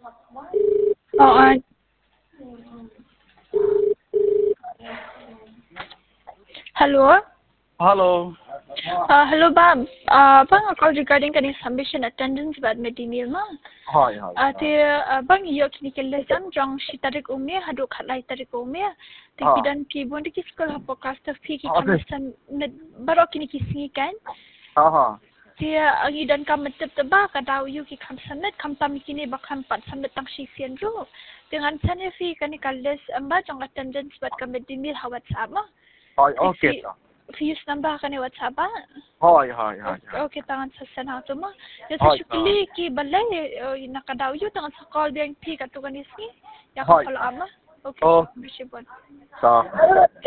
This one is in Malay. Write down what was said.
Oo. Hello? Hello. Hello, Bob. Bang call regarding kaning submission attendance bad medinil ma. Hi, hi. Ti bang iyo kinikilas jang si tarik umi hadu khalai tarik umi. Ti Ah. bidan pi bon di school ha podcast fi ki Ah, kamasan baro kinikisingi kan. Aha. Ti ang idan kam metep teba ka daw yu ki kamsanet kam tam kini bakam pat samet tang sifian ru. Dengan sana fi kanikalas amba jang attendance bad kam medinil ha WhatsApp ma. Hi, okay. Fiyus nambah ka ni WhatsApp ba? Hi, hi, hi. Okay, tangan sa Senato mo. Yung Hi, sa Shukili, ki balay, nakadaw yun, tangan sa call BNP, katugan isni. Hi. Yakan pala ama. Okay, Oh. bisipon. So.